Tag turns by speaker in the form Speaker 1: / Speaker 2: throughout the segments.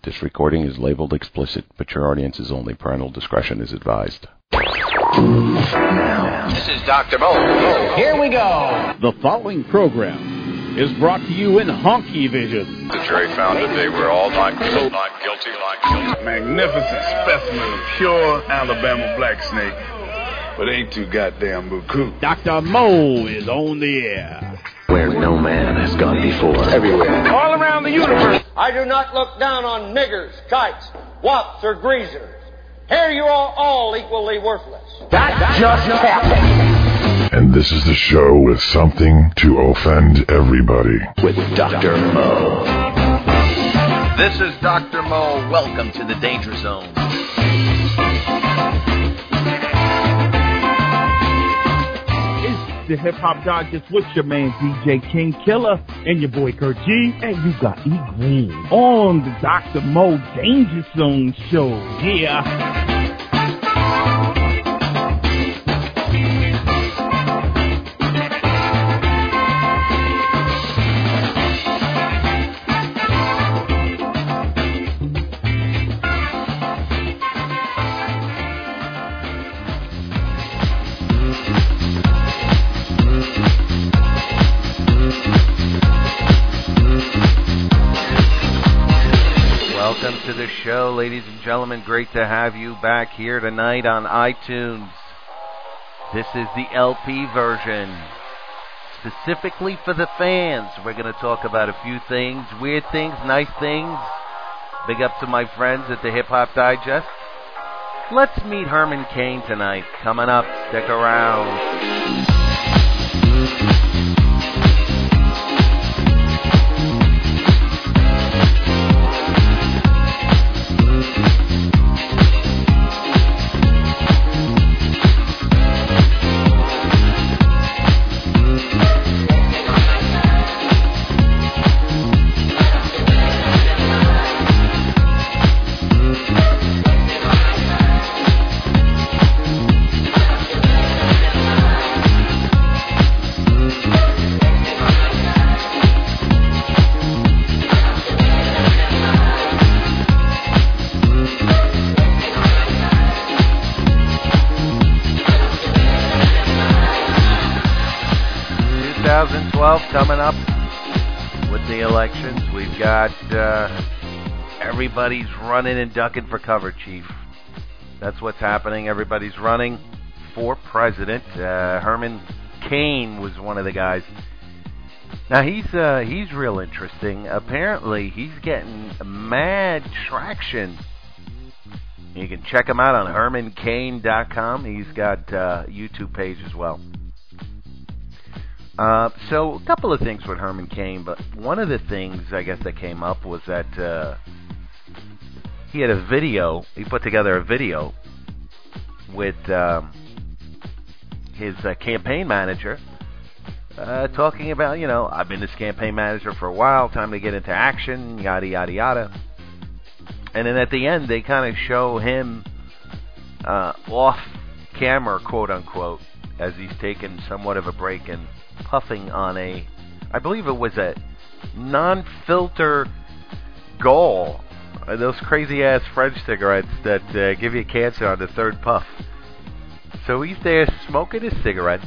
Speaker 1: This recording is labeled explicit. Mature audiences only. Parental discretion is advised.
Speaker 2: This is Dr. Mo.
Speaker 3: Here we go.
Speaker 4: The following program is brought to you in honky vision.
Speaker 5: The jury found that they were all not guilty.
Speaker 6: Magnificent specimen of pure Alabama black snake, but ain't too goddamn buku.
Speaker 4: Dr. Mo is on the air.
Speaker 7: Where no man has gone before.
Speaker 6: Everywhere.
Speaker 3: All around the universe.
Speaker 8: I do not look down on niggers, kites, wops, or greasers. Here you are all equally worthless.
Speaker 3: That just happened.
Speaker 9: And this is the show with something to offend everybody.
Speaker 7: With Dr. Mo.
Speaker 2: This is Dr. Mo. Welcome to the Danger Zone.
Speaker 4: The Hip Hop Digest with your man DJ King Killer and your boy Kurt G, and you got E Green on the Dr. Mo Danger Zone show. Yeah.
Speaker 2: 'Welcome to the show, ladies and gentlemen. Great to have you back here tonight on iTunes. This is the LP version, specifically for the fans. We're going to talk about a few things, weird things, nice things. Big up to my friends at the Hip Hop Digest. Let's meet Herman Cain tonight. Coming up, stick around. 2012 coming up with the elections. We've got everybody's running and ducking for cover, Chief. That's what's happening. Everybody's running for president. Herman Cain was one of the guys. Now he's real interesting. Apparently he's getting mad traction. You can check him out on HermanCain.com. He's got a YouTube page as well. So a couple of things with Herman Cain, but one of the things I guess that came up was that he had a video. He put together a video with his campaign manager talking about, I've been this campaign manager for a while, time to get into action, yada, yada, yada. And then at the end, they kind of show him off camera, quote unquote, as he's taking somewhat of a break and puffing on I believe it was a non-filter Gaulle, those crazy-ass French cigarettes that give you cancer on the third puff. So he's there smoking his cigarette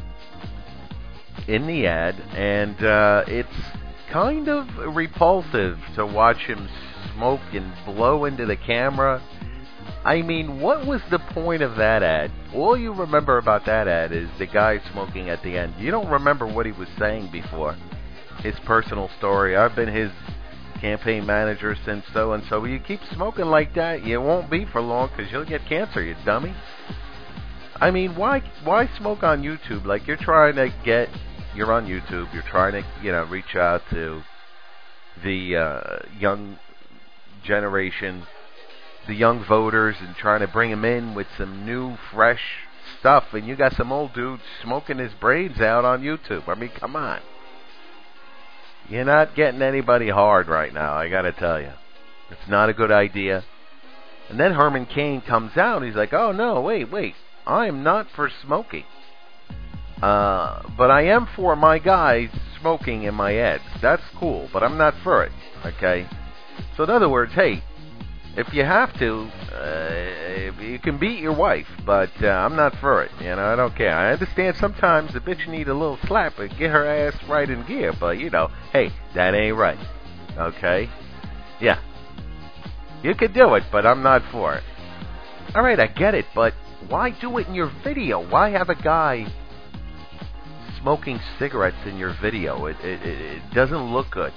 Speaker 2: in the ad, and it's kind of repulsive to watch him smoke and blow into the camera. I mean, what was the point of that ad? All you remember about that ad is the guy smoking at the end. You don't remember what he was saying before. His personal story. I've been his campaign manager since so-and-so. You keep smoking like that, you won't be for long because you'll get cancer, you dummy. I mean, why smoke on YouTube? Like, you're on YouTube, you're trying to, reach out to the young generation, the young voters, and trying to bring them in with some new, fresh stuff, and you got some old dude smoking his brains out on YouTube. I mean, come on. You're not getting anybody hard right now, I gotta tell you. It's not a good idea. And then Herman Cain comes out, he's like, oh no, wait, I am not for smoking. But I am for my guys smoking in my ads. That's cool, but I'm not for it, okay? So in other words, hey, if you have to, you can beat your wife, but I'm not for it. You know, I don't care. I understand sometimes the bitch need a little slap and get her ass right in gear, but you know, hey, that ain't right. Okay? Yeah. You could do it, but I'm not for it. All right, I get it, but why do it in your video? Why have a guy smoking cigarettes in your video? It doesn't look good.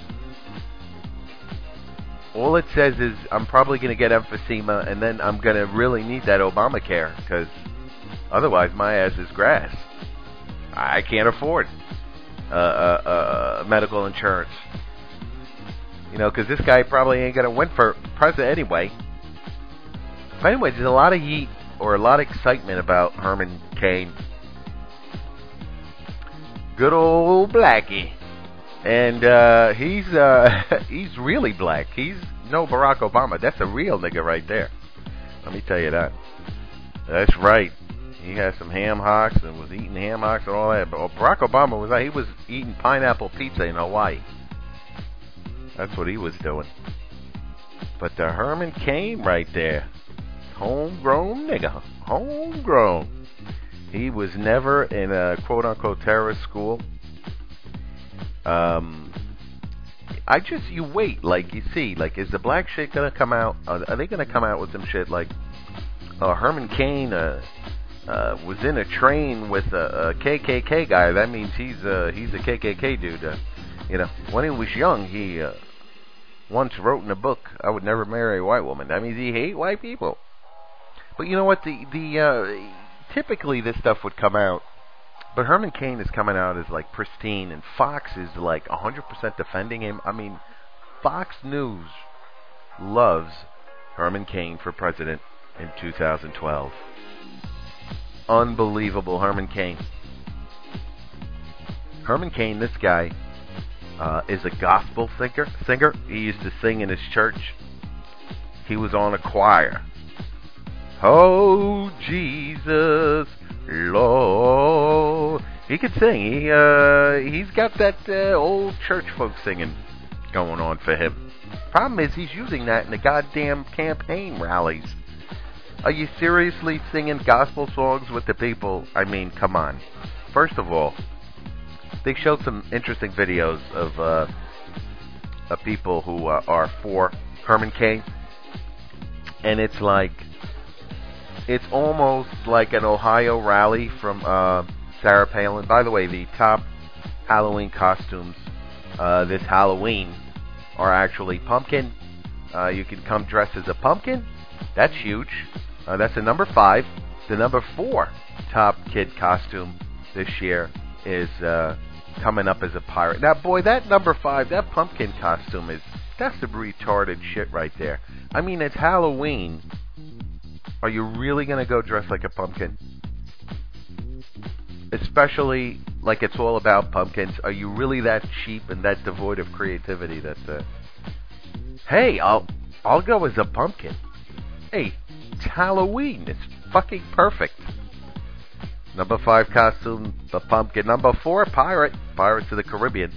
Speaker 2: All it says is I'm probably going to get emphysema, and then I'm going to really need that Obamacare, because otherwise my ass is grass. I can't afford medical insurance. You know, because this guy probably ain't going to win for president anyway. But anyway, there's a lot of heat or a lot of excitement about Herman Cain. Good old Blackie. And he's really black. He's no Barack Obama. That's a real nigga right there. Let me tell you that. That's right. He had some ham hocks and was eating ham hocks and all that. But Barack Obama was eating pineapple pizza in Hawaii. That's what he was doing. But the Herman Cain right there, homegrown nigga, homegrown. He was never in a quote-unquote terrorist school. You wait, like, you see, like, is the black shit gonna come out? Are they gonna come out with some shit like, Herman Cain, was in a train with a KKK guy? That means he's a KKK dude. You know, when he was young, he, once wrote in a book, I would never marry a white woman. That means he hate white people. But you know what, typically this stuff would come out. But Herman Cain is coming out as like pristine, and Fox is like 100% defending him. I mean, Fox News loves Herman Cain for president in 2012. Unbelievable, Herman Cain. Herman Cain, this guy, is a gospel singer. He used to sing in his church. He was on a choir. Oh, Jesus, Lord. He could sing. He's got that old church folk singing going on for him. Problem is, he's using that in the goddamn campaign rallies. Are you seriously singing gospel songs with the people? I mean, come on. First of all, they showed some interesting videos of people who are for Herman Cain. And it's like, it's almost like an Ohio rally from Sarah Palin. By the way, the top Halloween costumes this Halloween are actually pumpkin. You can come dressed as a pumpkin. That's huge. That's the number 5. The number 4 top kid costume this year is coming up as a pirate. Now, boy, that number 5, that pumpkin costume that's the retarded shit right there. I mean, it's Halloween. Are you really going to go dressed like a pumpkin? Especially like it's all about pumpkins. Are you really that cheap and that devoid of creativity that, hey, I'll go as a pumpkin. Hey, it's Halloween. It's fucking perfect. Number 5 costume, the pumpkin. Number 4, pirate. Pirates of the Caribbean.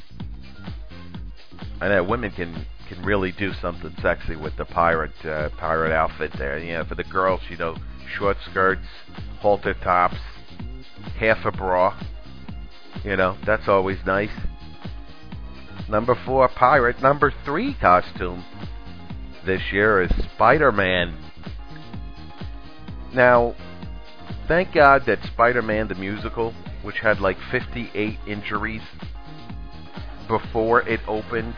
Speaker 2: I know women can really do something sexy with the pirate outfit there. You know, for the girls, you know, short skirts, halter tops, half a bra. You know, that's always nice. Number 4, pirate. Number 3 costume this year is Spider-Man. Now, thank God that Spider-Man the musical, which had like 58 injuries before it opened,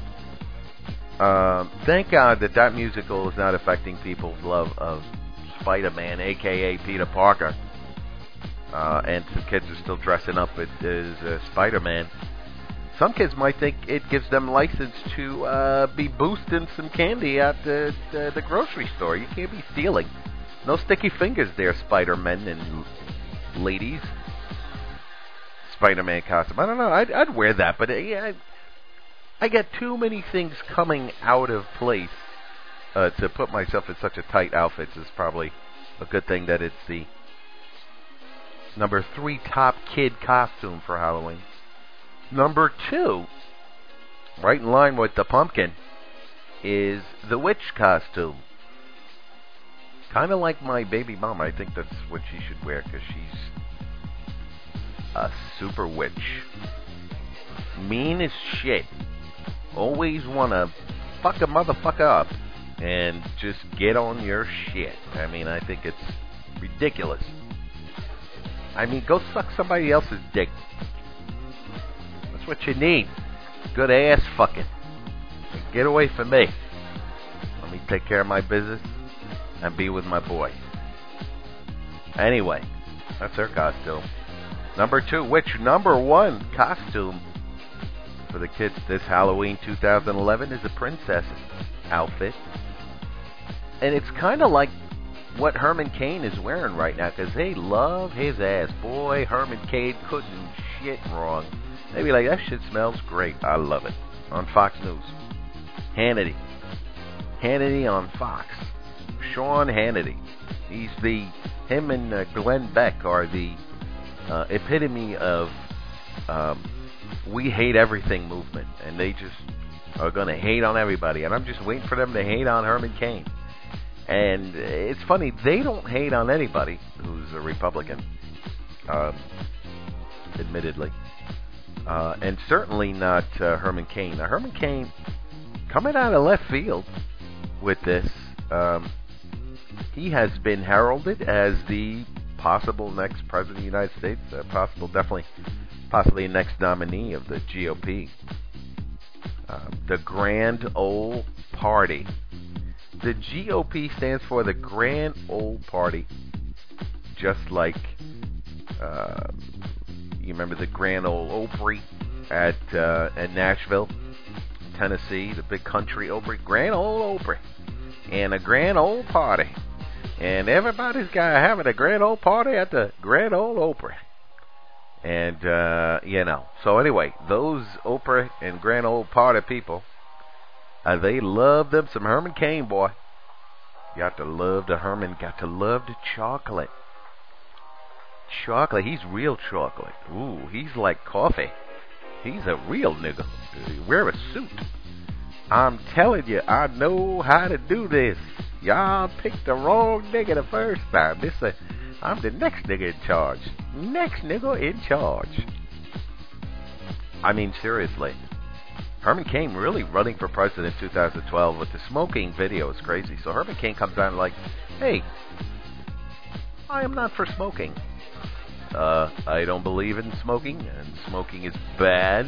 Speaker 2: thank God that musical is not affecting people's love of Spider-Man, a.k.a. Peter Parker. And some kids are still dressing up as Spider-Man. Some kids might think it gives them license to be boosting some candy at the grocery store. You can't be stealing. No sticky fingers there, Spider-Men and ladies. Spider-Man costume. I don't know. I'd wear that, but I got too many things coming out of place to put myself in such a tight outfit. It's probably a good thing that it's the number 3 top kid costume for Halloween. Number 2, right in line with the pumpkin, is the witch costume. Kind of like my baby mama. I think that's what she should wear, because she's a super witch. Mean as shit. Always want to fuck a motherfucker up and just get on your shit. I mean, I think it's ridiculous. I mean, go suck somebody else's dick. That's what you need. Good ass fucking. Get away from me. Let me take care of my business and be with my boy. Anyway, that's her costume. Number 2, which number 1 costume for the kids this Halloween 2011 is a princess outfit. And it's kind of like what Herman Cain is wearing right now, because they love his ass. Boy, Herman Cain couldn't shit wrong. They'd be like, that shit smells great. I love it. On Fox News. Hannity on Fox. Sean Hannity. Him and Glenn Beck are the epitome of we hate everything movement, and they just are going to hate on everybody, and I'm just waiting for them to hate on Herman Cain. And it's funny, they don't hate on anybody who's a Republican, admittedly, and certainly not Herman Cain. Now, Herman Cain, coming out of left field with this, he has been heralded as the possible next president of the United States, possibly next nominee of the GOP. The Grand Ole Party. The GOP stands for the Grand Ole Party, just like you remember the Grand Ole Opry at Nashville, Tennessee, the big country Opry, Grand Ole Opry, and a Grand Ole Party, and everybody's having a Grand Ole Party at the Grand Ole Opry. And, so anyway, those Oprah and Grand Ole Party people, they love them some Herman Cain, boy. You got to love the Herman, got to love the chocolate. Chocolate, he's real chocolate. Ooh, he's like coffee. He's a real nigga. Wear a suit. I'm telling you, I know how to do this. Y'all picked the wrong nigga the first time. I'm the next nigga in charge. Next nigga in charge. I mean, seriously. Herman Cain really running for president in 2012 with the smoking video is crazy. So Herman Cain comes out and like, hey, I am not for smoking. I don't believe in smoking, and smoking is bad.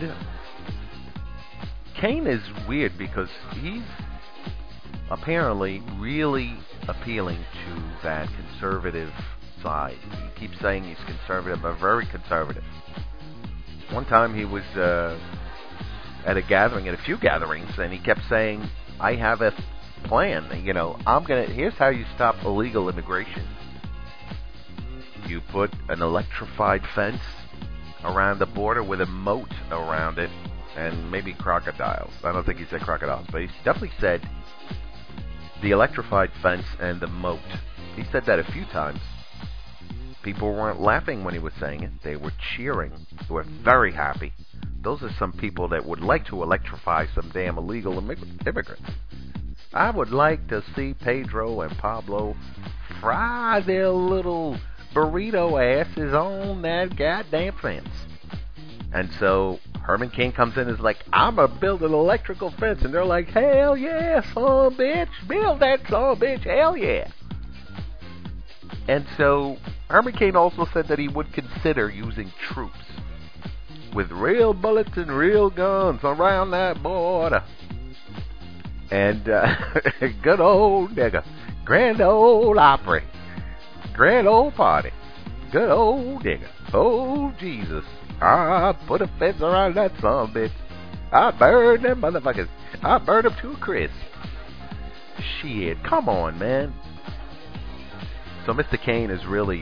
Speaker 2: Cain is weird because he's apparently really appealing to that conservative side. He keeps saying he's conservative, but very conservative. One time he was at a few gatherings, and he kept saying, I have a plan. Here's how you stop illegal immigration. You put an electrified fence around the border with a moat around it, and maybe crocodiles. I don't think he said crocodiles, but he definitely said the electrified fence and the moat. He said that a few times. People weren't laughing when he was saying it. They were cheering. They were very happy. Those are some people that would like to electrify some damn illegal immigrants. I would like to see Pedro and Pablo fry their little burrito asses on that goddamn fence. And so Herman Cain comes in and is like, I'm going to build an electrical fence. And they're like, hell yeah, son bitch. Build that son bitch. Hell yeah. And so Herman Cain also said that he would consider using troops with real bullets and real guns around that border. And good old nigga. Grand Ole Opry. Grand Ole Party. Good old nigga. Oh, Jesus. I put a fence around that son bitch. I burned them motherfuckers. I burned them to a crisp. Shit, come on, man. So Mr. Cain is really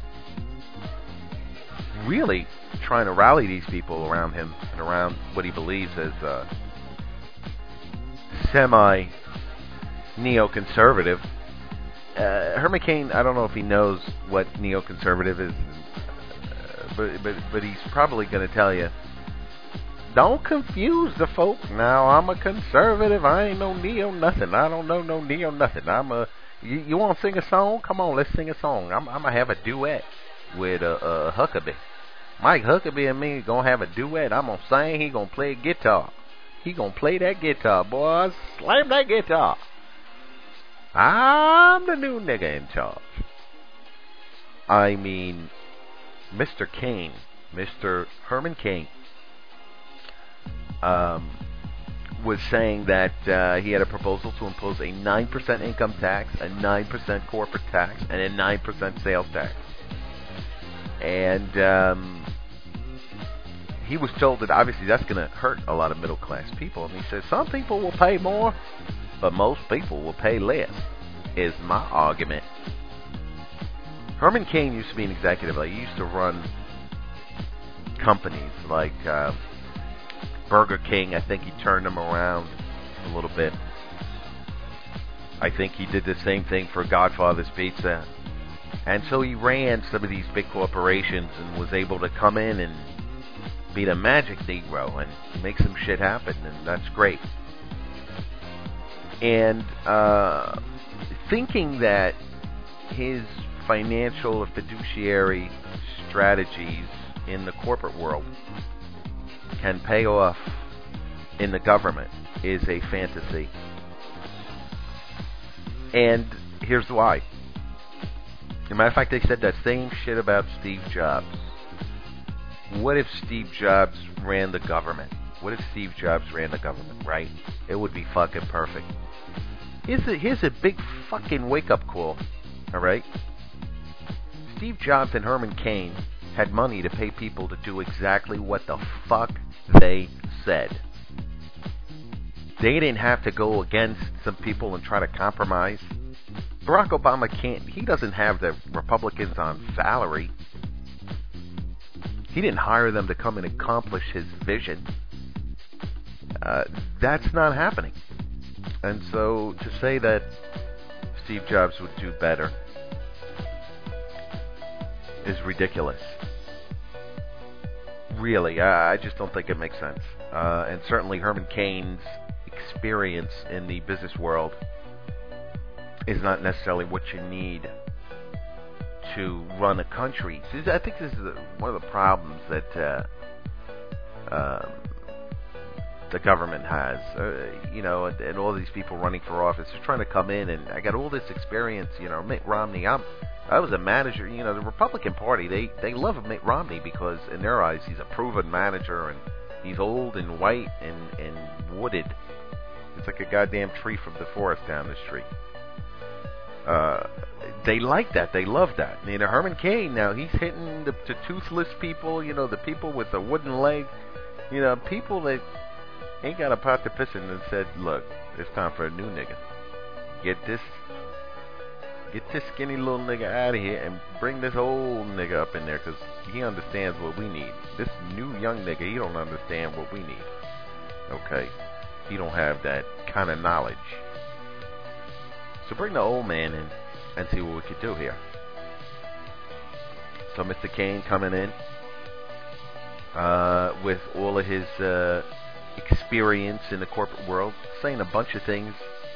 Speaker 2: trying to rally these people around him and around what he believes as semi-neoconservative. Herman Cain, I don't know if he knows what neoconservative is, but he's probably going to tell you Don't confuse the folk. Now, I'm a conservative. I ain't no neo-nothing. I don't know no neo-nothing. You want to sing a song? Come on, let's sing a song. I'm going to have a duet with Huckabee. Mike Huckabee and me going to have a duet. I'm going to sing. He going to play guitar. He going to play that guitar, boys. Slam that guitar. I'm the new nigga in charge. I mean, Mr. Cain, Mr. Herman Cain, was saying that he had a proposal to impose a 9% income tax, a 9% corporate tax, and a 9% sales tax. And he was told that obviously that's going to hurt a lot of middle-class people. And he said some people will pay more, but most people will pay less, is my argument. Herman Cain used to be an executive. He used to run companies like Burger King. I think he turned them around a little bit. I think he did the same thing for Godfather's Pizza. And so he ran some of these big corporations and was able to come in and be the magic Negro and make some shit happen, and that's great. And thinking that his financial or fiduciary strategies in the corporate world can pay off in the government is a fantasy. And here's why. As a matter of fact, they said that same shit about Steve Jobs. What if Steve Jobs ran the government? What if Steve Jobs ran the government, right? It would be fucking perfect. Here's a big fucking wake-up call, all right? Steve Jobs and Herman Cain had money to pay people to do exactly what the fuck they said. They didn't have to go against some people and try to compromise. Barack Obama he doesn't have the Republicans on salary. He didn't hire them to come and accomplish his vision. That's not happening. And so to say that Steve Jobs would do better is ridiculous. Really, I just don't think it makes sense. And certainly Herman Cain's experience in the business world is not necessarily what you need to run a country. I think this is one of the problems that the government has. And all these people running for office are trying to come in, and I got all this experience. Mitt Romney. I was a manager. The Republican Party, they love Mitt Romney because in their eyes he's a proven manager, and he's old and white and wooded. It's like a goddamn tree from the forest down the street. They like that. They love that. Herman Cain, now he's hitting the toothless people, the people with the wooden leg, people that ain't got a pot to piss in, and said, look, it's time for a new nigga. Get this skinny little nigga out of here and bring this old nigga up in there, because he understands what we need. This new young nigga, he don't understand what we need. Okay? He don't have that kind of knowledge. So bring the old man in and see what we could do here. So Mr. Cain coming in with all of his experience in the corporate world, saying a bunch of things.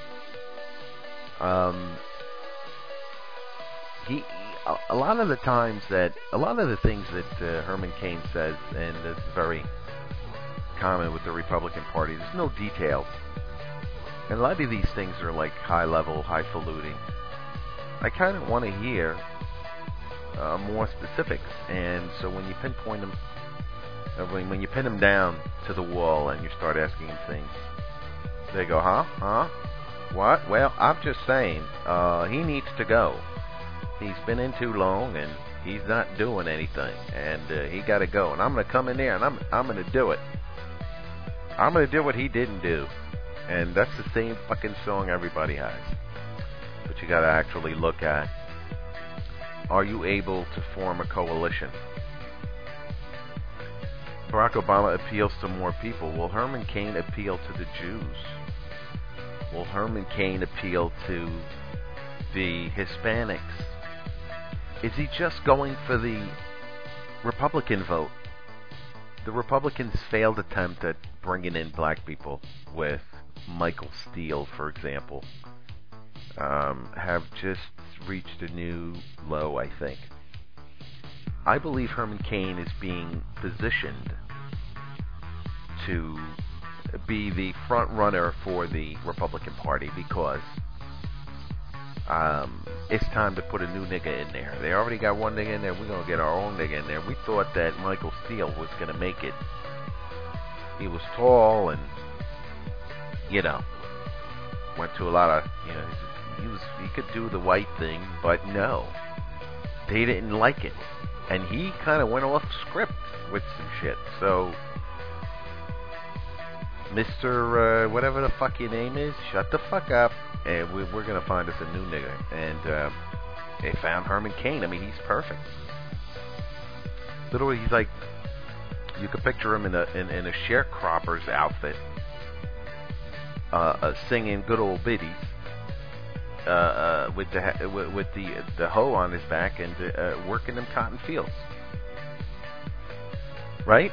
Speaker 2: A lot of the things that Herman Cain says, and it's very common with the Republican Party, there's no details. And a lot of these things are like high-level, highfalutin. I kind of want to hear more specifics. And so when you pinpoint them, when you pin them down to the wall and you start asking them things, they go, huh? What? Well, I'm just saying, he needs to go. He's been in too long and he's not doing anything. And he got to go. And I'm going to come in there and I'm going to do it. I'm going to do what he didn't do. And that's the same fucking song everybody has. But you got to actually look at, are you able to form a coalition? Barack Obama appeals to more people. Will Herman Cain appeal to the Jews? Will Herman Cain appeal to the Hispanics? Is he just going for the Republican vote? the Republicans' failed attempt at bringing in black people with Michael Steele, for example, have just reached a new low, I think. I believe Herman Cain is being positioned to be the front runner for the Republican Party because it's time to put a new nigga in there. They already got one nigga in there. We're going to get our own nigga in there. We thought that Michael Steele was going to make it. He was tall and, went to a lot of, he could do the white thing, but no. They didn't like it. And he kind of went off script with some shit. So, Mr. Whatever the fuck your name is, shut the fuck up, and we're going to find us a new nigga. And they found Herman Cain. I mean, he's perfect. Literally, he's like, you could picture him in a sharecropper's outfit, singing good old biddies, with the hoe on his back and working them cotton fields, right?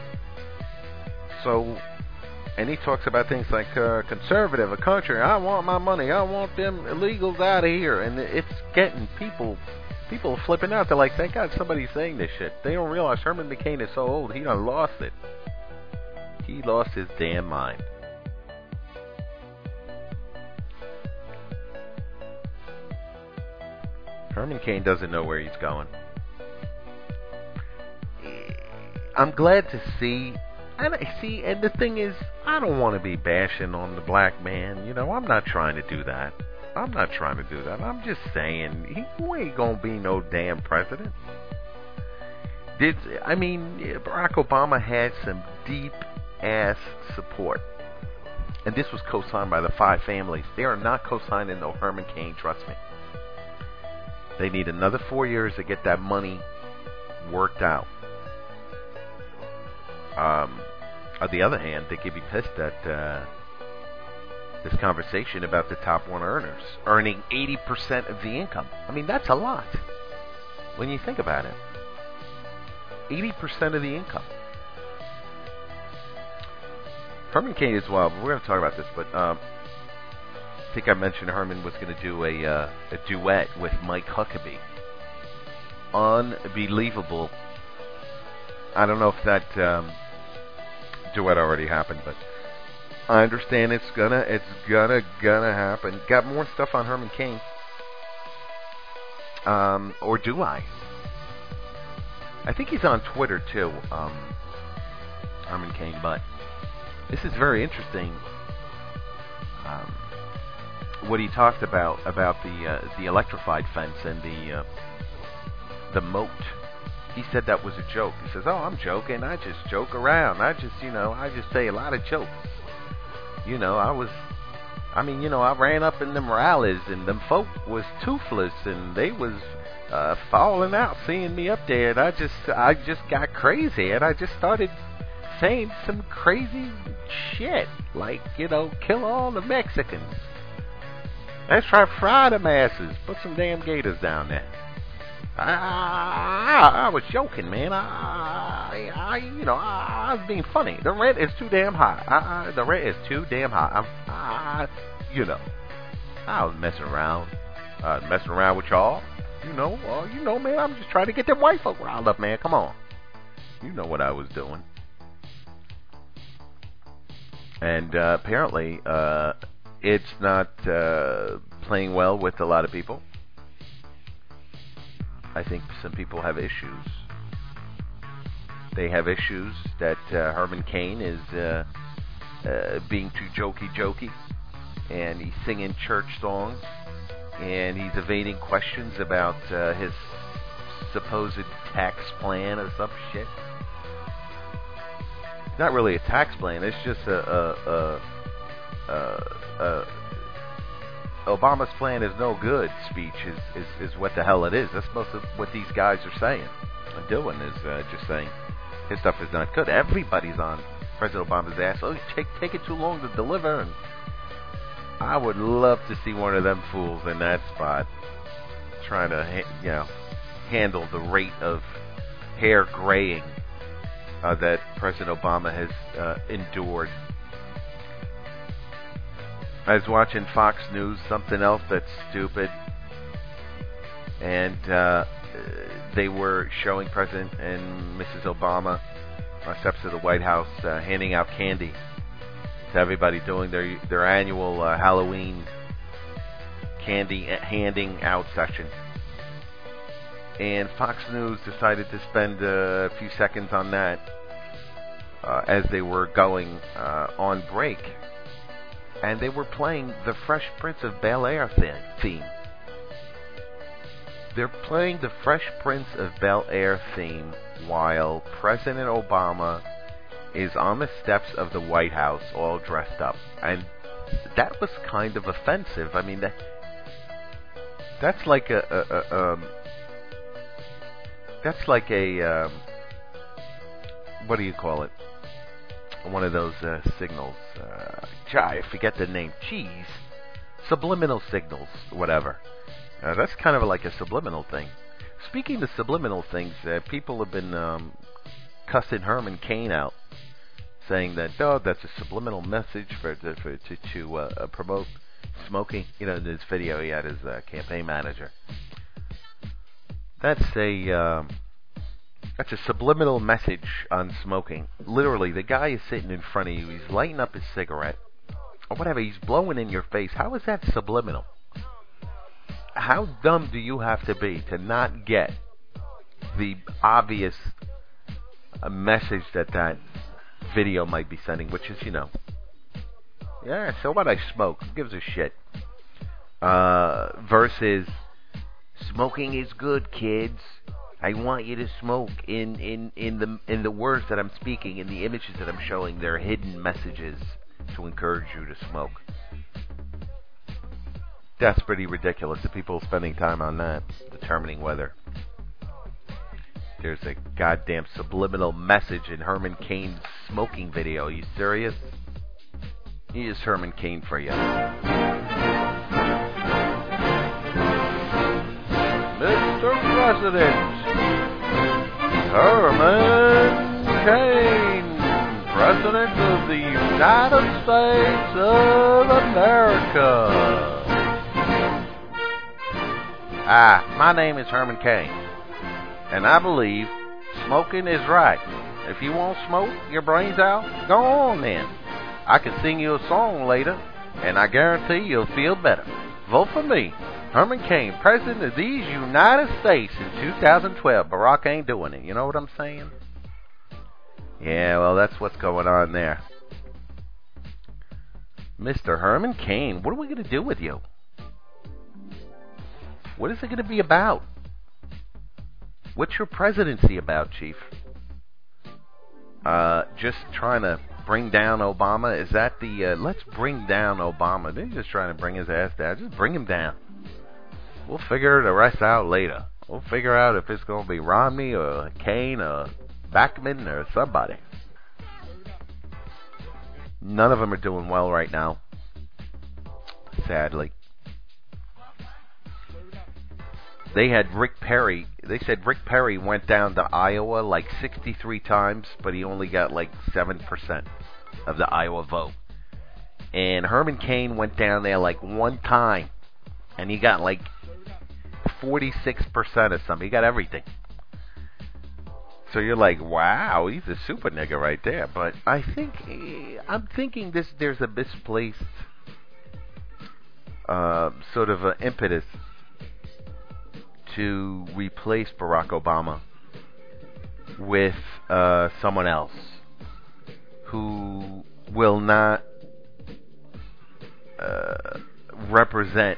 Speaker 2: So, and he talks about things like conservative, a country. I want my money. I want them illegals out of here, and it's getting people are flipping out. They're like, thank God somebody's saying this shit. They don't realize Herman McCain is so old. He done lost it. He lost his damn mind. Herman Cain doesn't know where he's going. I'm glad to see, and the thing is, I don't want to be bashing on the black man. I'm not trying to do that. I'm just saying, he ain't gonna be no damn president. Barack Obama had some deep ass support, and this was co-signed by the 5 families. They are not co-signing no Herman Cain, trust me. They need another 4 years to get that money worked out. On the other hand, they could be pissed at this conversation about the top 1 earners earning 80% of the income. I mean, that's a lot when you think about it. 80% of the income. Herman Cain as well. We're going to talk about this, but I think I mentioned Herman was going to do a duet with Mike Huckabee. Unbelievable. I don't know if that duet already happened, but I understand it's gonna happen. Got more stuff on Herman Cain. Or do I? I think he's on Twitter too, Herman Cain, but this is very interesting. What he talked about the electrified fence and the moat. He said that was a joke. He says, "Oh, I'm joking. I just joke around. I just say a lot of jokes. I ran up in them rallies and them folk was toothless and they was falling out seeing me up there, and I just got crazy and I just started saying some crazy shit like, kill all the Mexicans. Let's try to fry them asses. Put some damn gators down there." I was joking, man. I was being funny. The rent is too damn high. The rent is too damn high. I was messing around with y'all. Man. I'm just trying to get them white folk riled up, man. Come on. You know what I was doing. And apparently, it's not playing well with a lot of people. I think some people have issues. They have issues that Herman Cain is being too jokey, and he's singing church songs, and he's evading questions about his supposed tax plan or some shit. Not really a tax plan. It's just Obama's plan is no good speech is what the hell it is. That's most of what these guys are saying and doing is just saying his stuff is not good. Everybody's on President Obama's ass. Oh, take it too long to deliver. And I would love to see one of them fools in that spot trying to handle the rate of hair graying that President Obama has endured. I was watching Fox News, something else that's stupid, and they were showing President and Mrs. Obama on steps of the White House handing out candy to everybody, doing their annual Halloween candy handing out session. And Fox News decided to spend a few seconds on that as they were going on break. And they were playing the Fresh Prince of Bel-Air theme. They're playing the Fresh Prince of Bel-Air theme while President Obama is on the steps of the White House all dressed up. And that was kind of offensive. I mean, that's like what do you call it? One of those signals. I forget the name. Jeez. Subliminal signals, whatever. That's kind of like a subliminal thing. Speaking of subliminal things, people have been cussing Herman Cain out, saying that, that's a subliminal message to promote smoking. You know, in this video he had his campaign manager. That's a subliminal message on smoking. Literally, the guy is sitting in front of you. He's lighting up his cigarette, or whatever. He's blowing in your face. How is that subliminal? How dumb do you have to be to not get the obvious message that video might be sending, which is, yeah, so what, I smoke. Who gives a shit? Versus, smoking is good, kids. I want you to smoke. In the words that I'm speaking, in the images that I'm showing, there are hidden messages to encourage you to smoke. That's pretty ridiculous. The people spending time on that, determining whether there's a goddamn subliminal message in Herman Cain's smoking video. Are you serious? Here's Herman Cain for you. Mr. President, Herman Cain, President of the United States of America. My name is Herman Cain, and I believe smoking is right. If you won't smoke your brains out, go on then. I can sing you a song later, and I guarantee you'll feel better. Vote for me, Herman Cain, President of these United States in 2012. Barack ain't doing it. You know what I'm saying? Yeah, well, that's what's going on there. Mr. Herman Cain, what are we going to do with you? What is it going to be about? What's your presidency about, Chief? Just trying to bring down Obama? Is that the, let's bring down Obama? They're just trying to bring his ass down. Just bring him down. We'll figure the rest out later. We'll figure out if it's going to be Romney or Cain or Bachmann or somebody. None of them are doing well right now, sadly. They had Rick Perry. They said Rick Perry went down to Iowa like 63 times, but he only got like 7% of the Iowa vote. And Herman Cain went down there like one time, and he got like 46% or something. He got everything. So you're like, wow, he's a super nigga right there. But I'm thinking there's a misplaced sort of an impetus to replace Barack Obama with someone else who will not represent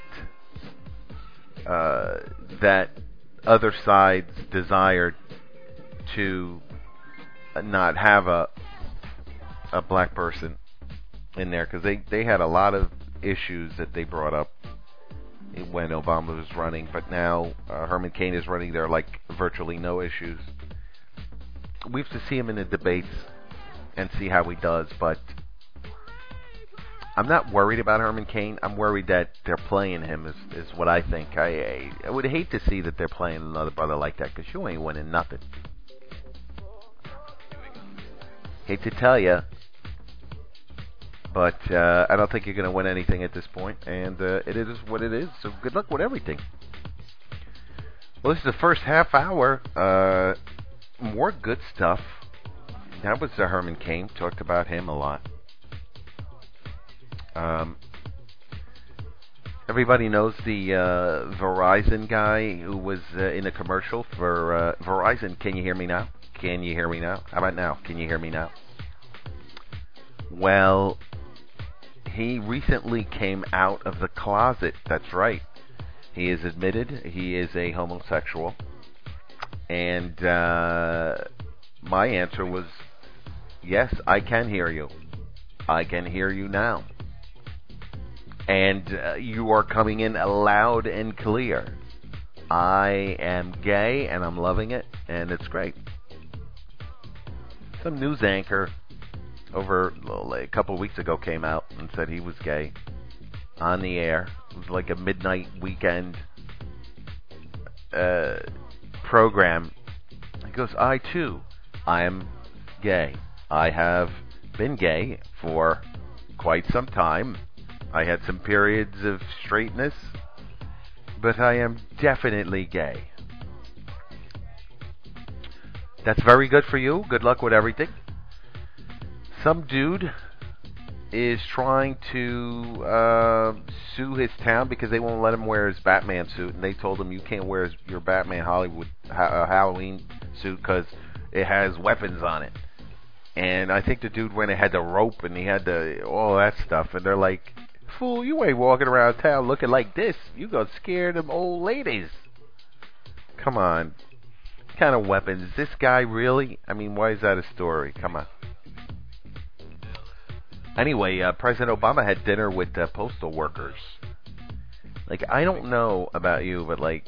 Speaker 2: that other side's desire to not have a black person in there, because they had a lot of issues that they brought up when Obama was running, but now Herman Cain is running. There are like virtually no issues. We have to see him in the debates and see how he does, but I'm not worried about Herman Cain. I'm worried that they're playing him is what I think. I would hate to see that they're playing another brother like that, because you ain't winning nothing. Hate to tell you, but I don't think you're going to win anything at this point, and it is what it is, so good luck with everything. Well, this is the first half hour. More good stuff. That was Herman Cain. Talked about him a lot. Everybody knows the Verizon guy who was in a commercial for Verizon. Can you hear me now? Can you hear me now? How about now? Can you hear me now? Well, he recently came out of the closet. That's right. He has admitted he is a homosexual. And my answer was, yes, I can hear you. I can hear you now. And you are coming in loud and clear. I am gay, and I'm loving it, and it's great. Some news anchor a couple of weeks ago came out and said he was gay on the air. It was like a midnight weekend program. He goes, I too, I am gay. I have been gay for quite some time. I had some periods of straightness, but I am definitely gay. That's very good for you. Good luck with everything. Some dude is trying to sue his town because they won't let him wear his Batman suit, and they told him you can't wear your Batman Halloween suit because it has weapons on it. And I think the dude went and had the rope and he had all that stuff, and they're like, fool, you ain't walking around town looking like this. You gonna scare them old ladies. Come on. What kind of weapons? Is this guy really? I mean, why is that a story? Come on. Anyway, President Obama had dinner with postal workers. Like, I don't know about you, but like,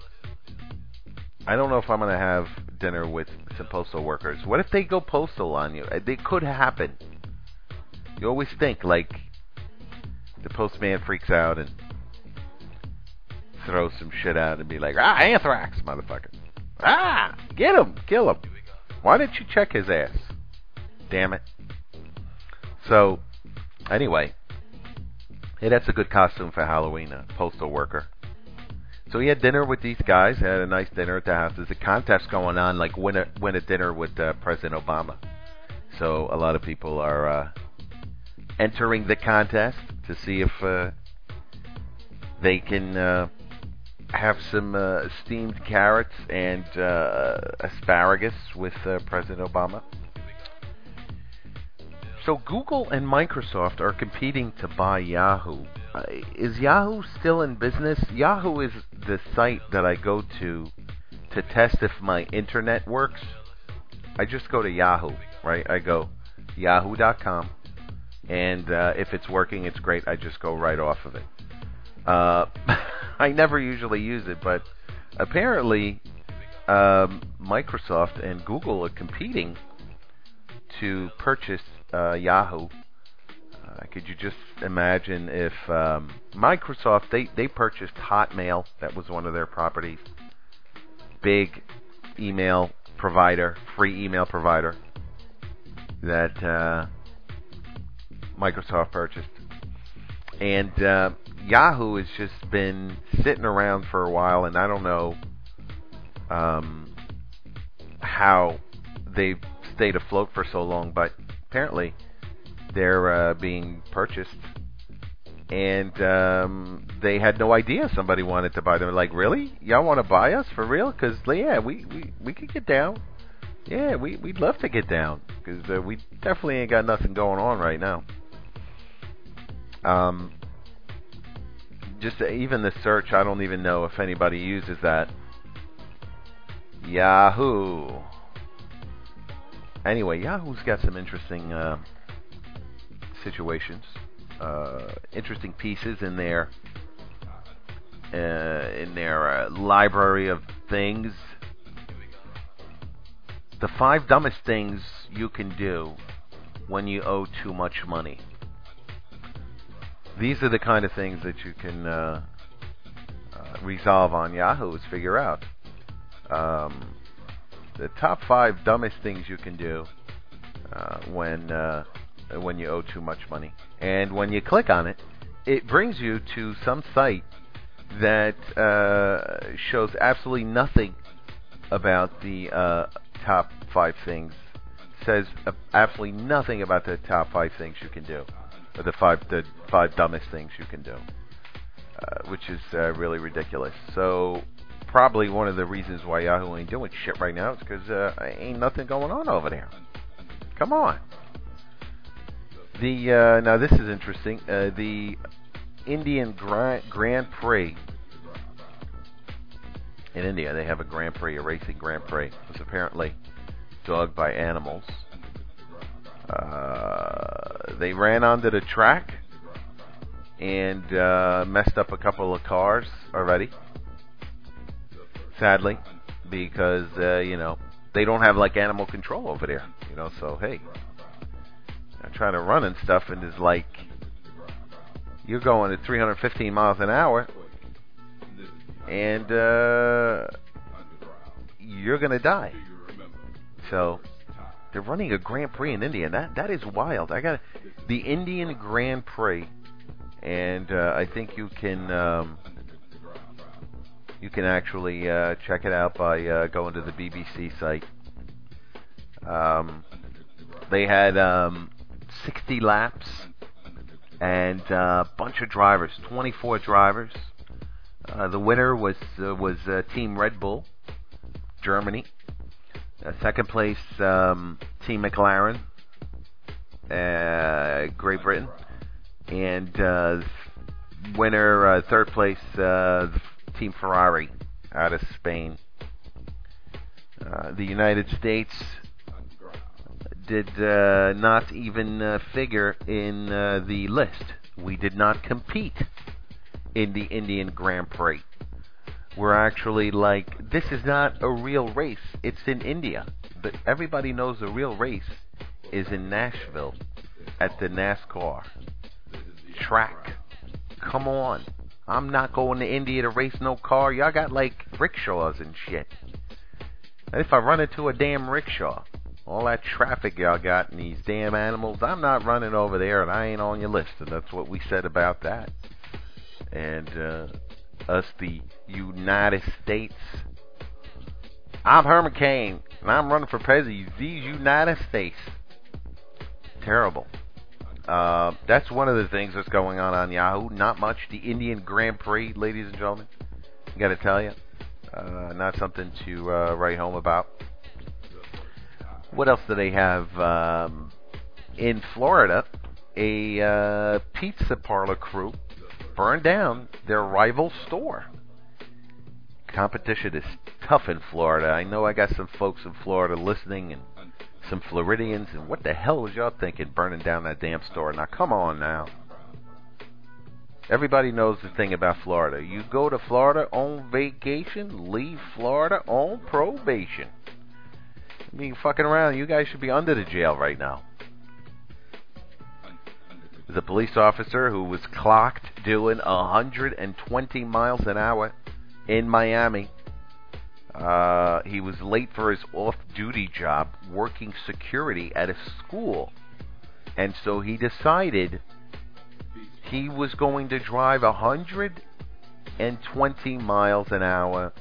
Speaker 2: I don't know if I'm going to have dinner with some postal workers. What if they go postal on you? It could happen. You always think, like, the postman freaks out and throws some shit out and be like, anthrax, motherfucker. Get him, kill him. Why didn't you check his ass? Damn it. So, anyway, hey, that's a good costume for Halloween, a postal worker. So he had dinner with these guys, had a nice dinner at the house. There's a contest going on, like win a dinner with President Obama. So a lot of people are entering the contest to see if they can have some steamed carrots and asparagus with President Obama. So Google and Microsoft are competing to buy Yahoo. Is Yahoo still in business? Yahoo is the site that I go to test if my internet works. I just go to Yahoo, right? I go yahoo.com, and if it's working, it's great. I just go right off of it. I never usually use it, but apparently Microsoft and Google are competing to purchase Yahoo. Could you just imagine if Microsoft, they purchased Hotmail, that was one of their properties, big email provider, free email provider that Microsoft purchased. And Yahoo has just been sitting around for a while, and I don't know how they've stayed afloat for so long, but apparently they're being purchased, and they had no idea somebody wanted to buy them. Like, really? Y'all want to buy us for real? Because yeah, we could get down. Yeah, we'd love to get down because we definitely ain't got nothing going on right now. Just even the search, I don't even know if anybody uses that. Yahoo. Anyway, Yahoo's got some interesting situations, interesting pieces in their library of things. The 5 dumbest things you can do when you owe too much money. These are the kind of things that you can resolve on Yahoo, is figure out. The top 5 dumbest things you can do when you owe too much money. And when you click on it, it brings you to some site that shows absolutely nothing about the top 5 things. Says absolutely nothing about the top 5 things you can do, or the five dumbest things you can do, which is really ridiculous. So probably one of the reasons why Yahoo ain't doing shit right now is because ain't nothing going on over there. Come on. Now this is interesting. The Indian Grand Prix in India, they have a Grand Prix, a racing Grand Prix. It was apparently dogged by animals. They ran onto the track and messed up a couple of cars already. Sadly, because they don't have like animal control over there. So hey, I'm trying to run and stuff, and it's like you're going at 315 miles an hour, and you're gonna die. So they're running a Grand Prix in India, and that is wild. The Indian Grand Prix, and I think you can actually check it out by going to the BBC site. They had 60 laps and a bunch of drivers, 24 drivers. The winner was Team Red Bull, Germany. Second place, Team McLaren, Great Britain. And winner, third place, Team Ferrari out of Spain. The United States did not even figure in the list. We did not compete in the Indian Grand Prix. We're actually like, this is not a real race. It's in India. But everybody knows the real race is in Nashville at the NASCAR track. Come on. I'm not going to India to race no car. Y'all got like rickshaws and shit. And if I run into a damn rickshaw, all that traffic y'all got and these damn animals, I'm not running over there, and I ain't on your list. And that's what we said about that. And us, the United States. I'm Herman Cain, and I'm running for president of these United States. Terrible. That's one of the things that's going on Yahoo. Not much. The Indian Grand Prix, ladies and gentlemen. I got to tell you. Not something to write home about. What else do they have? In Florida, a pizza parlor crew burned down their rival store. Competition is tough in Florida. I know I got some folks in Florida listening, and some Floridians, and what the hell was y'all thinking burning down that damn store? Now come on now. Everybody knows the thing about Florida. You go to Florida on vacation, leave Florida on probation. I mean, fucking around, you guys should be under the jail right now. There's a police officer who was clocked doing 120 miles an hour in Miami. He was late for his off-duty job working security at a school. And so he decided he was going to drive 120 miles an hour.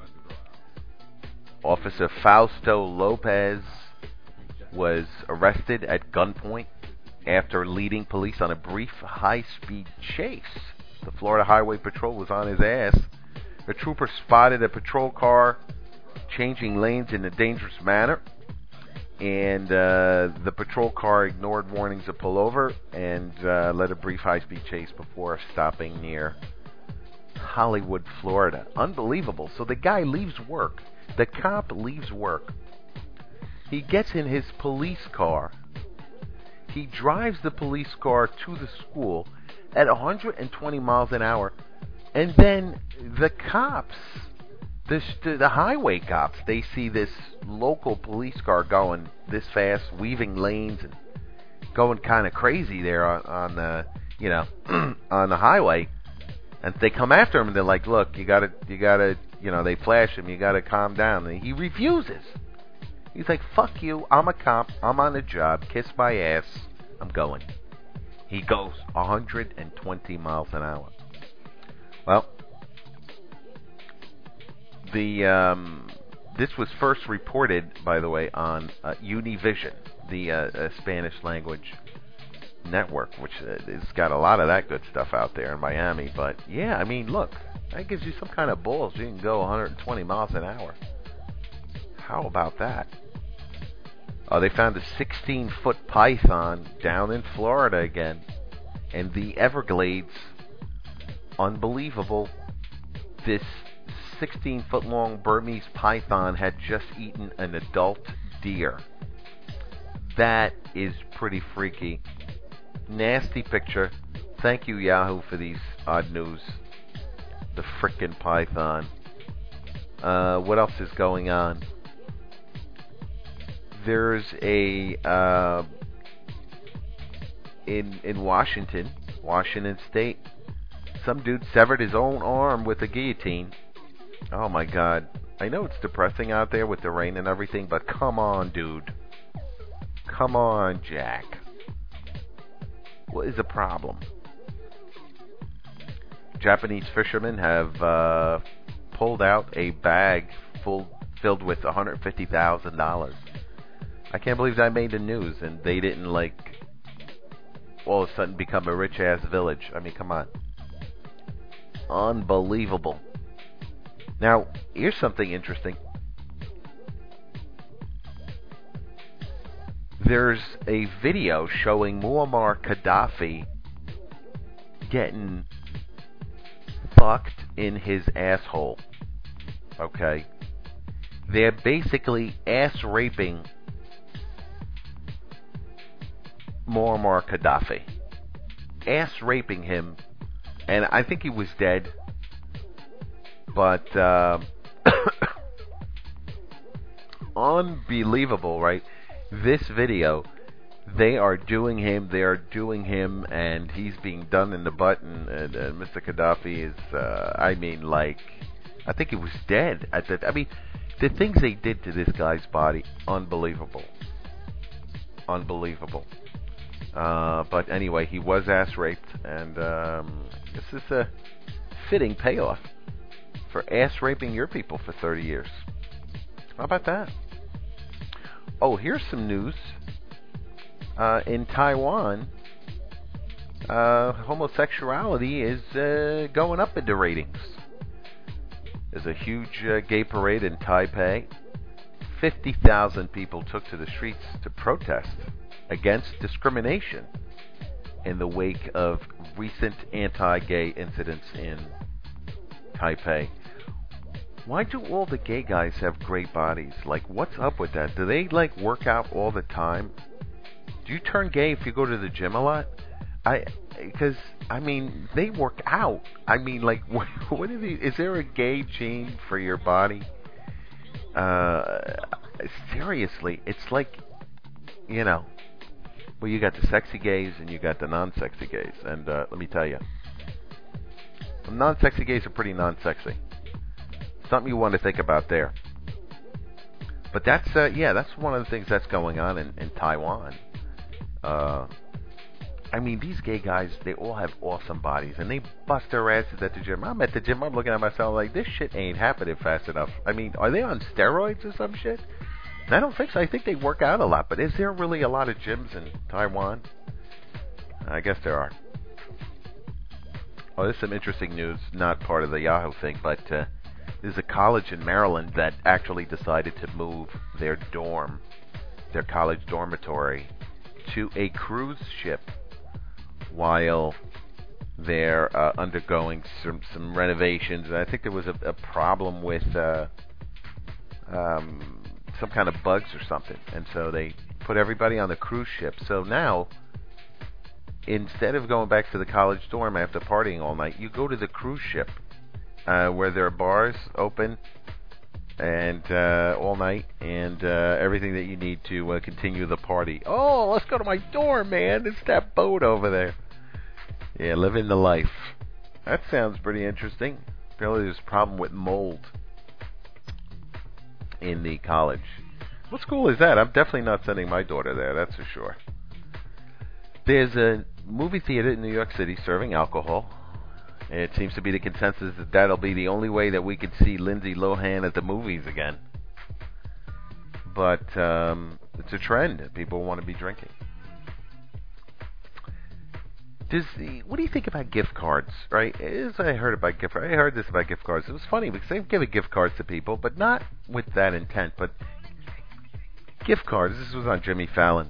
Speaker 2: Officer Fausto Lopez was arrested at gunpoint after leading police on a brief high-speed chase. The Florida Highway Patrol was on his ass. The trooper spotted a patrol car changing lanes in a dangerous manner, and the patrol car ignored warnings to pull over and led a brief high-speed chase before stopping near Hollywood, Florida. Unbelievable. So the guy leaves work. The cop leaves work. He gets in his police car. He drives the police car to the school at 120 miles an hour. And then the cops, the highway cops, they see this local police car going this fast, weaving lanes and going kind of crazy there on the, on the highway. And they come after him and they're like, look, you gotta, they flash him, you gotta calm down. And he refuses. He's like, fuck you, I'm a cop, I'm on the job, kiss my ass, I'm going. He goes 120 miles an hour. Well, this was first reported, by the way, on Univision, the Spanish language network, which has got a lot of that good stuff out there in Miami. But yeah, I mean, look, that gives you some kind of balls. You can go 120 miles an hour. How about that? They found a 16-foot python down in Florida again, and the Everglades. Unbelievable. This 16-foot-long Burmese python had just eaten an adult deer. That is pretty freaky. Nasty picture. Thank you, Yahoo, for these odd news. The frickin' python. What else is going on? There's a in Washington State, some dude severed his own arm with a guillotine. Oh my God! I know it's depressing out there with the rain and everything, but come on, dude. Come on, Jack. What is the problem? Japanese fishermen have pulled out a bag filled with $150,000. I can't believe that made the news, and they didn't, like, all of a sudden become a rich-ass village. I mean, come on. Unbelievable. Now, here's something interesting. There's a video showing Muammar Gaddafi getting fucked in his asshole. Okay? They're basically ass-raping Muammar Gaddafi. Ass-raping him, and I think he was dead, but unbelievable, right? This video, they are doing him, and he's being done in the butt, and Mr. Gaddafi is, I think he was dead. The things they did to this guy's body, unbelievable. Unbelievable. But anyway, he was ass-raped, and this is a fitting payoff for ass-raping your people for 30 years. How about that? Oh, here's some news. In Taiwan, homosexuality is going up in the ratings. There's a huge gay parade in Taipei. 50,000 people took to the streets to protest against discrimination in the wake of recent anti-gay incidents in Taipei. Why do all the gay guys have great bodies? Like, what's up with that? Do they, like, work out all the time? Do you turn gay if you go to the gym a lot? Because, they work out. What are these? Is there a gay gene for your body? Seriously, it's like, well, you got the sexy gays and you got the non-sexy gays. And let me tell you, the non-sexy gays are pretty non-sexy. Something you want to think about there. But that's one of the things that's going on in Taiwan. These gay guys, they all have awesome bodies, and they bust their asses at the gym. I'm at the gym, I'm looking at myself like, this shit ain't happening fast enough. Are they on steroids or some shit? I don't think so. I think they work out a lot, but is there really a lot of gyms in Taiwan? I guess there are. Oh, there's some interesting news, not part of the Yahoo thing, but there's a college in Maryland that actually decided to move their college dormitory, to a cruise ship while they're undergoing some renovations. And I think there was a problem with some kind of bugs or something, and so they put everybody on the cruise ship. So now, instead of going back to the college dorm after partying all night, you go to the cruise ship, where there are bars open and all night, and everything that you need to continue the party. Oh, let's go to my dorm, man. It's that boat over there. Yeah, living the life. That sounds pretty interesting. Apparently there's a problem with mold in the college. What school is that? I'm definitely not sending my daughter there, that's for sure. There's a movie theater in New York City serving alcohol. It seems to be the consensus that that'll be the only way that we could see Lindsay Lohan at the movies again. But it's a trend. People want to be drinking. What do you think about gift cards, right? I heard about gift cards. I heard this about gift cards. It was funny because they've given gift cards to people, but not with that intent. But gift cards, this was on Jimmy Fallon.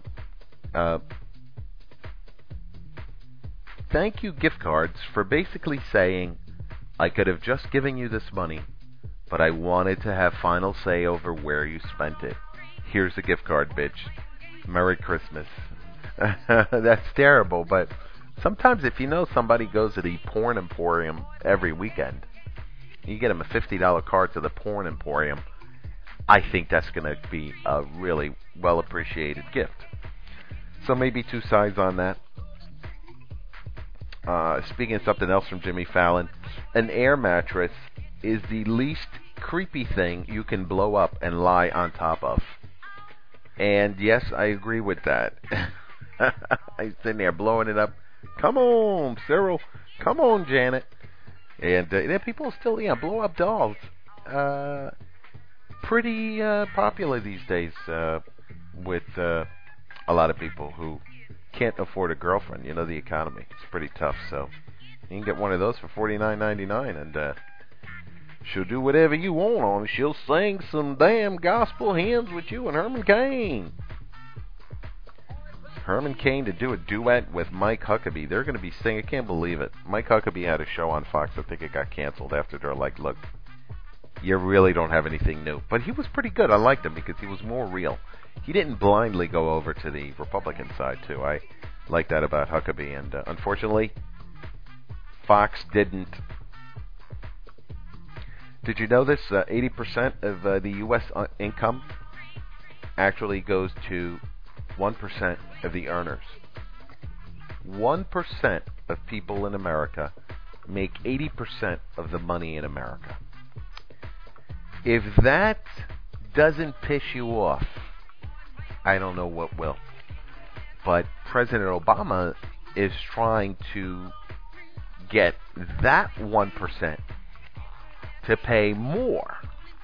Speaker 2: Thank you, gift cards, for basically saying, I could have just given you this money, but I wanted to have final say over where you spent it. Here's a gift card, bitch. Merry Christmas. That's terrible, but sometimes if you know somebody goes to the Porn Emporium every weekend, you get them a $50 card to the Porn Emporium, I think that's going to be a really well-appreciated gift. So maybe two sides on that. Speaking of something else from Jimmy Fallon, an air mattress is the least creepy thing you can blow up and lie on top of. And yes, I agree with that. I'm sitting there blowing it up. Come on, Cyril. Come on, Janet. And there people still, blow up dolls. Pretty popular these days with a lot of people who can't afford a girlfriend. You know, the economy. It's pretty tough, so you can get one of those for $49.99, and she'll do whatever you want on it. She'll sing some damn gospel hymns with you and Herman Cain. Herman Cain to do a duet with Mike Huckabee. They're going to be singing. I can't believe it. Mike Huckabee had a show on Fox. I think it got canceled after they're like, look, you really don't have anything new. But he was pretty good. I liked him because he was more real. He didn't blindly go over to the Republican side, too. I like that about Huckabee. And unfortunately, Fox didn't. Did you know this? 80% of the U.S. income actually goes to 1% of the earners. 1% of people in America make 80% of the money in America. If that doesn't piss you off, I don't know what will. But President Obama is trying to get that 1% to pay more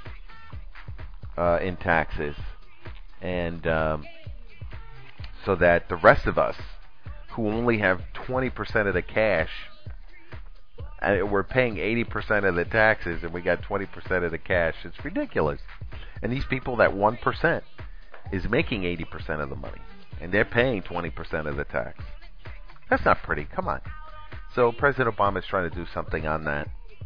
Speaker 2: in taxes, and so that the rest of us, who only have 20% of the cash, we're paying 80% of the taxes, and we got 20% of the cash. It's ridiculous. And these people, that 1%, is making 80% of the money, and they're paying 20% of the tax. That's not pretty. Come on. So President Obama is trying to do something on that.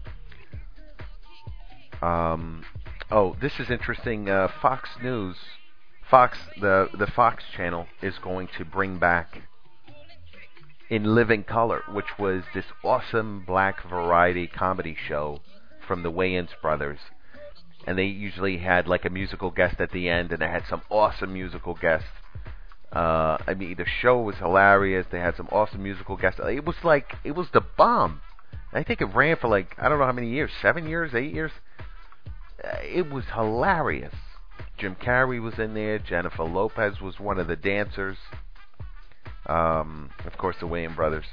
Speaker 2: This is interesting. Fox News, the Fox channel is going to bring back In Living Color, which was this awesome black variety comedy show from the Wayans brothers. And they usually had like a musical guest at the end, and they had some awesome musical guests. The show was hilarious. They had some awesome musical guests. It was the bomb. I think it ran for I don't know how many years, 7 years, 8 years. It was hilarious. Jim Carrey was in there. Jennifer Lopez was one of the dancers. Of course, the Wayans brothers.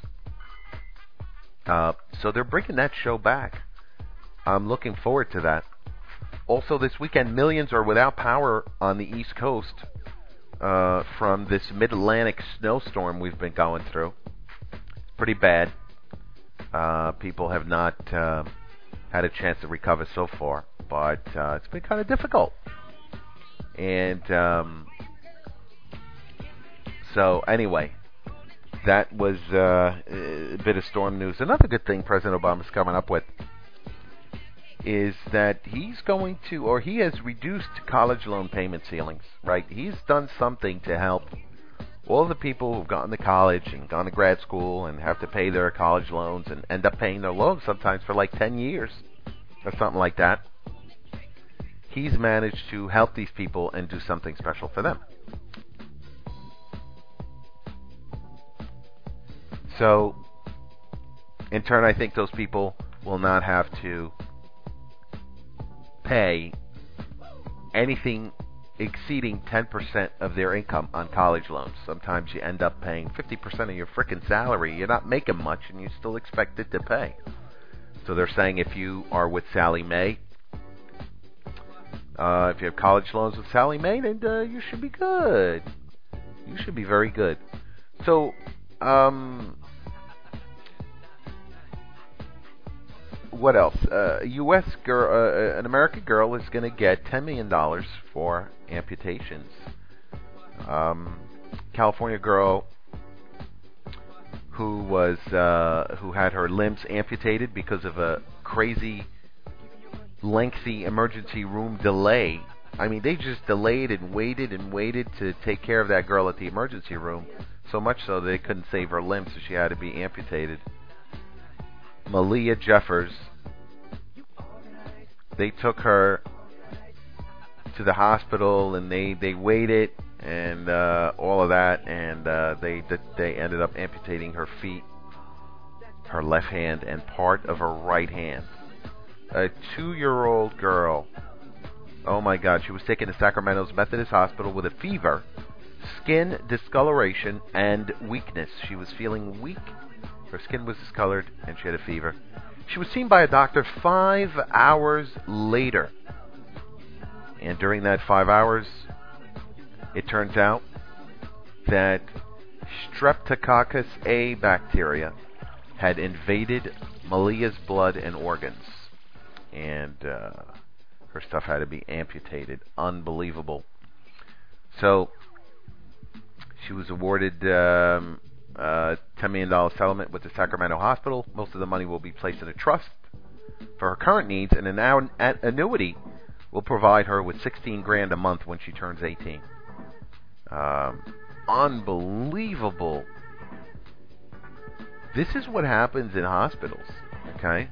Speaker 2: So they're bringing that show back. I'm looking forward to that. Also, this weekend, millions are without power on the East Coast from this mid-Atlantic snowstorm we've been going through. Pretty bad. People have not had a chance to recover so far, but it's been kind of difficult. And so, anyway, that was a bit of storm news. Another good thing President Obama's coming up with is that he's going to, or he has reduced college loan payment ceilings, right? He's done something to help all the people who've gone to college and gone to grad school and have to pay their college loans and end up paying their loans sometimes for 10 years or something like that. He's managed to help these people and do something special for them. So, in turn, I think those people will not have to pay anything exceeding 10% of their income on college loans. Sometimes you end up paying 50% of your frickin' salary. You're not making much, and you still expected to pay. So they're saying if you are with Sallie Mae, if you have college loans with Sallie Mae, then you should be good. You should be very good. So, what else? U.S. girl, an American girl is going to get $10 million for amputations. California girl who had her limbs amputated because of a crazy, lengthy emergency room delay. I mean, they just delayed and waited to take care of that girl at the emergency room, so much so they couldn't save her limbs, so she had to be amputated. Malia Jeffers, they took her to the hospital and they waited and all of that, and they ended up amputating her feet, her left hand, and part of her right hand. A 2-year-old girl. Oh my God, she was taken to Sacramento's Methodist Hospital with a fever, skin discoloration, and weakness. She was feeling weak. Her skin was discolored, and she had a fever. She was seen by a doctor 5 hours later. And during that 5 hours, it turns out that Streptococcus A bacteria had invaded Malia's blood and organs. And her stuff had to be amputated. Unbelievable. So, she was awarded $10 million settlement with the Sacramento Hospital. Most of the money will be placed in a trust for her current needs, and an annuity will provide her with $16,000 a month when she turns 18. Unbelievable. This is what happens in hospitals, okay?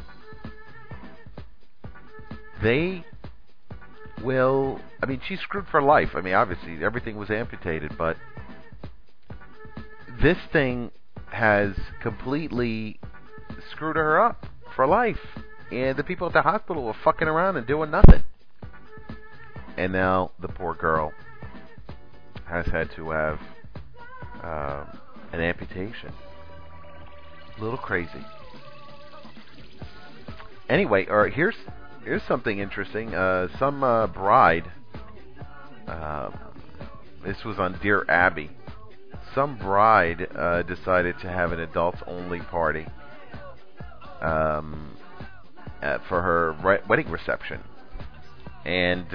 Speaker 2: They will, I mean, she's screwed for life. I mean, obviously, everything was amputated, but this thing has completely screwed her up for life. And the people at the hospital were fucking around and doing nothing. And now the poor girl has had to have an amputation. A little crazy. Anyway, here's something interesting. Some bride, this was on Dear Abby, some bride decided to have an adults-only party for her wedding reception. And,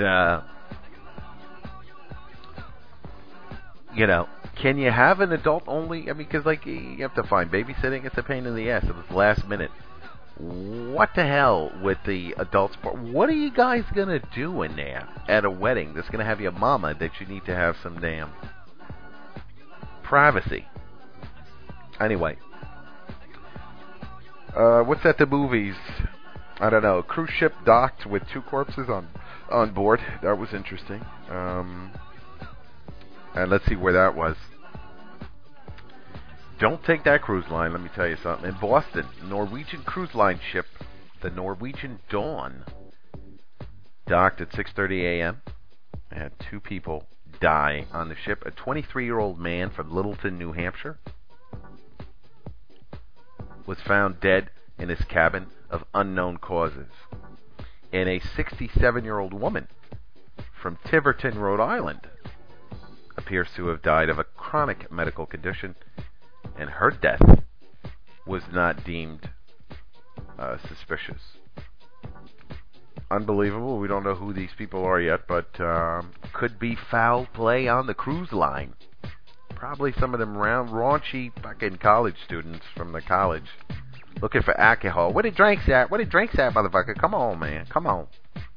Speaker 2: can you have an adult-only? I mean, because, you have to find babysitting. It's a pain in the ass. It was last minute. What the hell with the adults part? What are you guys going to do in there at a wedding that's going to have your mama that you need to have some damn privacy? Anyway. What's at the movies? I don't know. Cruise ship docked with 2 corpses on board. That was interesting. And let's see where that was. Don't take that cruise line, let me tell you something. In Boston, Norwegian cruise line ship, the Norwegian Dawn, docked at 6:30 a.m. and had 2 people die on the ship. A 23-year-old man from Littleton, New Hampshire, was found dead in his cabin of unknown causes. And a 67-year-old woman from Tiverton, Rhode Island, appears to have died of a chronic medical condition, and her death was not deemed suspicious. Unbelievable. We don't know who these people are yet, but could be foul play on the cruise line. Probably some of them raunchy fucking college students from the college looking for alcohol. Where the drinks at? Where the drinks at, motherfucker? Come on, man. Come on.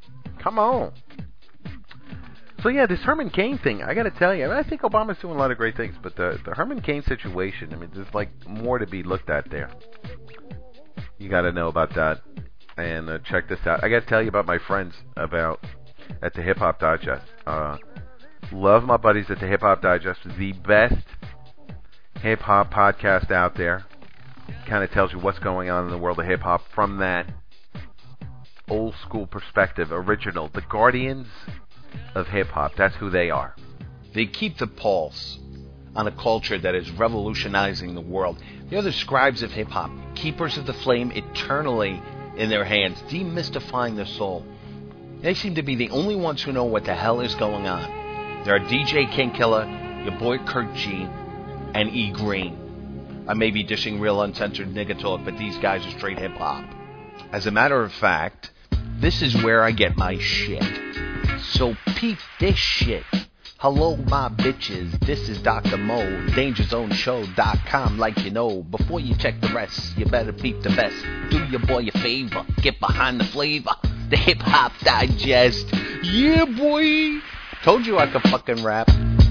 Speaker 2: So yeah, this Herman Cain thing, I got to tell you, I think Obama's doing a lot of great things, but the Herman Cain situation, I mean, there's more to be looked at there. You got to know about that, and check this out. I got to tell you about my friends at the Hip Hop Digest. Love my buddies at the Hip Hop Digest, the best hip hop podcast out there. Kind of tells you what's going on in the world of hip hop from that old school perspective, original. The Guardians of hip-hop. That's who they are.
Speaker 10: They keep the pulse on a culture that is revolutionizing the world. They're the scribes of hip-hop, keepers of the flame eternally in their hands, demystifying the soul. They seem to be the only ones who know what the hell is going on. There are DJ King Killer, your boy Kurt G, and E Green. I may be dishing real uncensored nigga talk, but these guys are straight hip-hop. As a matter of fact, this is where I get my shit. So peep this shit. Hello, my bitches. This is Dr. Mo, DangerZoneShow.com, like you know. Before you check the rest, you better peep the best. Do your boy a favor. Get behind the flavor. The Hip Hop Digest. Yeah, boy. Told you I could fucking rap.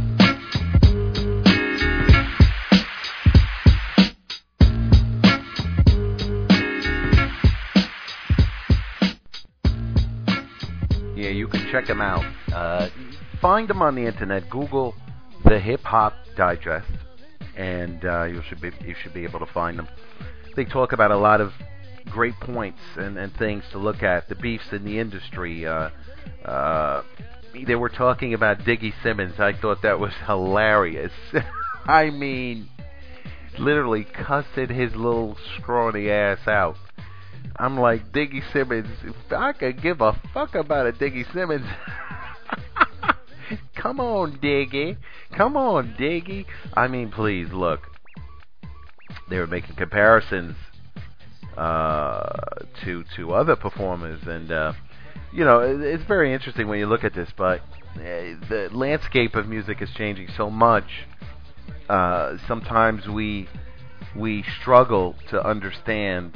Speaker 2: Yeah, you can check them out. Find them on the internet. Google the Hip Hop Digest, and you should be able to find them. They talk about a lot of great points and things to look at. The beefs in the industry. They were talking about Diggy Simmons. I thought that was hilarious. I mean, literally cussing his little scrawny ass out. I'm like, Diggy Simmons, if I could give a fuck about a Diggy Simmons. Come on, Diggy. Come on, Diggy. I mean, please, look. They were making comparisons to other performers, and, it's very interesting when you look at this, but the landscape of music is changing so much. Sometimes we struggle to understand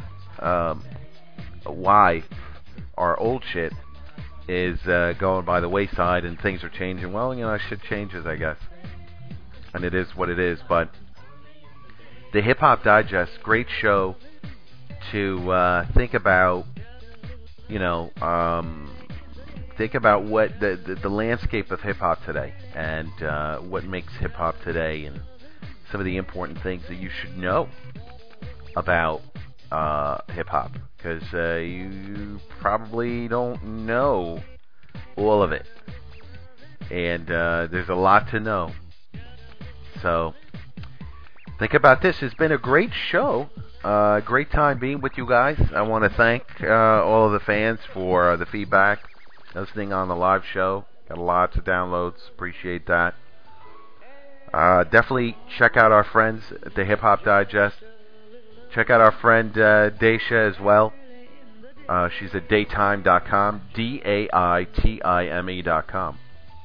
Speaker 2: why our old shit is going by the wayside and things are changing. Well, shit changes, I guess. And it is what it is. But the Hip Hop Digest, great show to think about, think about what the landscape of hip hop today and what makes hip hop today and some of the important things that you should know about hip hop. Because you probably don't know all of it. And there's a lot to know. So, think about this. It's been a great show. Great time being with you guys. I want to thank all of the fans for the feedback. Listening on the live show. Got lots of downloads. Appreciate that. Definitely check out our friends at the Hip Hop Digest. Check out our friend Daisha as well. She's at daytime.com, DAITIME.com.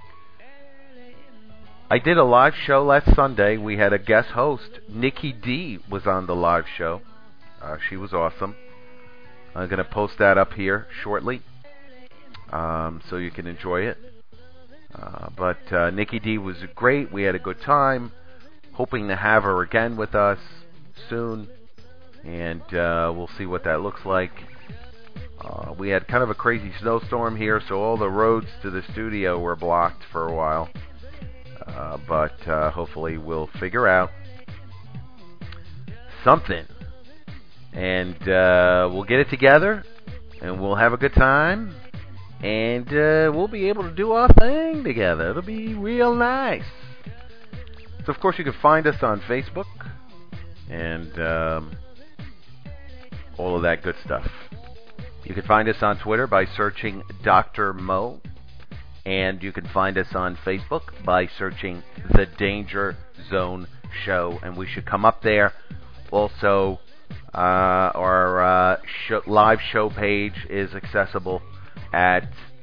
Speaker 2: I did a live show last Sunday. We had a guest host. Nikki D was on the live show. She was awesome. I'm going to post that up here shortly so you can enjoy it. But Nikki D was great. We had a good time. Hoping to have her again with us soon. And we'll see what that looks like. We had kind of a crazy snowstorm here, so all the roads to the studio were blocked for a while. But hopefully we'll figure out something. And we'll get it together, and we'll have a good time. And we'll be able to do our thing together. It'll be real nice. So, of course, you can find us on Facebook. And all of that good stuff. You can find us on Twitter by searching Dr. Mo. And you can find us on Facebook by searching The Danger Zone Show. And we should come up there. Also, our live show page is accessible at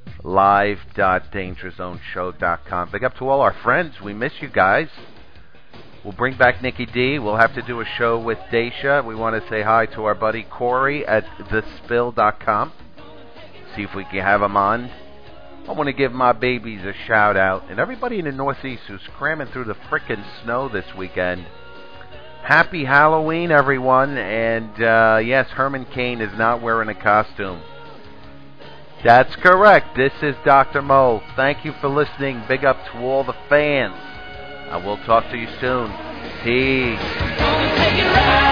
Speaker 2: live.dangerzone.show.com. Big up to all our friends. We miss you guys. We'll bring back Nikki D. We'll have to do a show with Daisha. We want to say hi to our buddy Corey at thespill.com. See if we can have him on. I want to give my babies a shout out. And everybody in the Northeast who's cramming through the frickin' snow this weekend. Happy Halloween, everyone. And yes, Herman Cain is not wearing a costume. That's correct. This is Dr. Mo. Thank you for listening. Big up to all the fans. I will talk to you soon. Peace.